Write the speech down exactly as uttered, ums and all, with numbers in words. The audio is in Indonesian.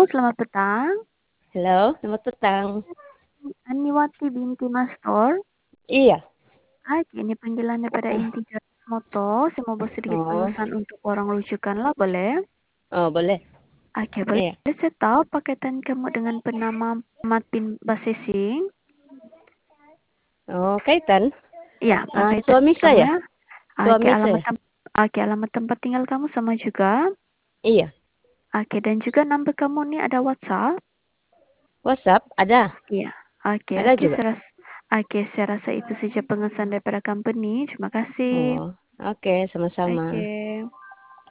selamat petang. Halo, selamat petang. Aniwati binti Mastor. Iya. Oke, ini panggilannya pada Ah. inti moto. Saya mau buat sedikit Oh. pemesan untuk orang rujukan lah, boleh? Oh, boleh. Oke, boleh. Iya. Saya tahu pakaian kamu dengan penama Martin Basesing. Oh, kaitan? Iya, Ah, pakaian suami kamu saya. ya. Oke, Suami alamat saya. tem- Oke, alamat tempat tinggal kamu sama juga. Iya. Oke, dan juga number kamu nih ada WhatsApp. WhatsApp ada. Iya. Oke, Ada oke, juga. saya rasa, oke, saya rasa itu saja pengesan daripada company. Terima kasih. Oh, oke, sama-sama. Oke.